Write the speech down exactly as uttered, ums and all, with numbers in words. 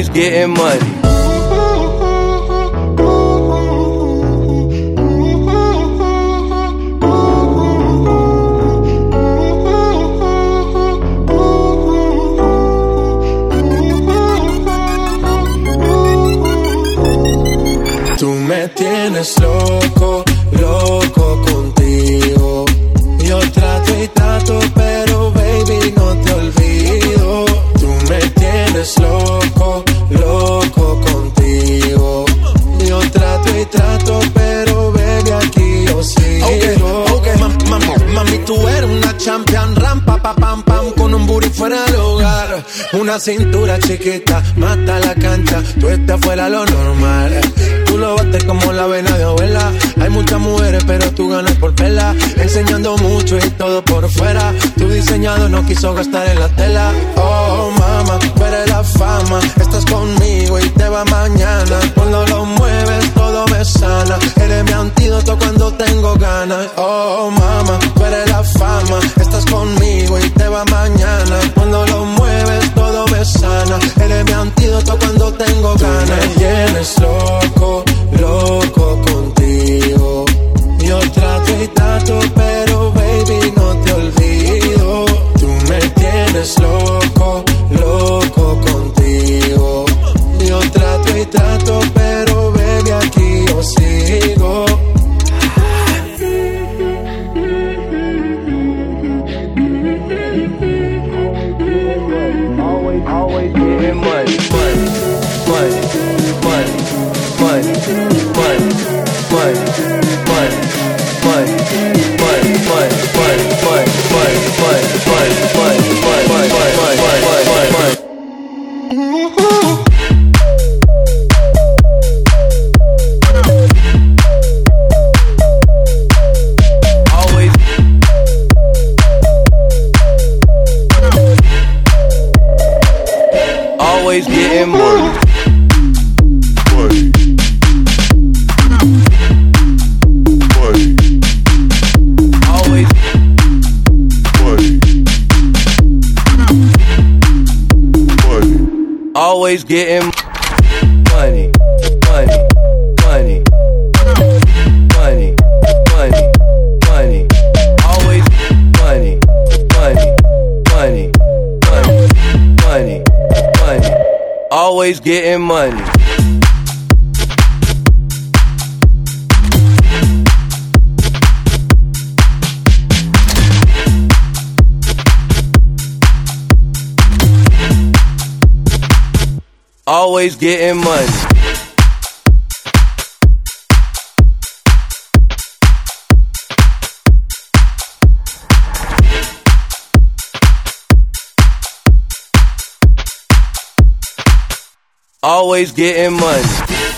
Always getting money. Tú me tienes loco, loco contigo. Yo trato y trato, pero baby no te olvido. Tú me tienes loco, loco contigo. Yo trato y trato, pero baby aquí yo sigo. Okay, okay. Mam, mam, mami, tú eres una champion, rampa, pa, pam, pam, con un booty fuera del hogar. Una cintura chiquita, mata la cancha, tú estás fuera lo normal. Tú lo bates como la vena de abuela. Hay muchas mujeres, pero tú ganas por vela. Enseñando mucho y todo por fuera. Tu diseñado no quiso gastar en la tela. Oh, mama, tú eres la fama. Estás conmigo y te va mañana. Cuando lo mueves, todo me sana. Eres mi antídoto cuando tengo ganas. Oh, mama, tú eres la fama. Estás conmigo y te va mañana. Cuando lo mueves, todo me sana. Eres mi antídoto cuando tengo ganas. Tú me tienes loco, loco contigo. Yo trato y trato, pero baby no te olvido. Tú me tienes loco, loco contigo. Yo trato y trato, pero baby aquí yo sigo. Always, always getting money, money, money, money, money, money, money, money, money, money, money, money, money, money, money, money, money, money, money, money. Always, always getting money. Always getting money, money, money, money, money, money. Always money, money, money, money, money, money. Always getting money. Always getting money. Always getting money.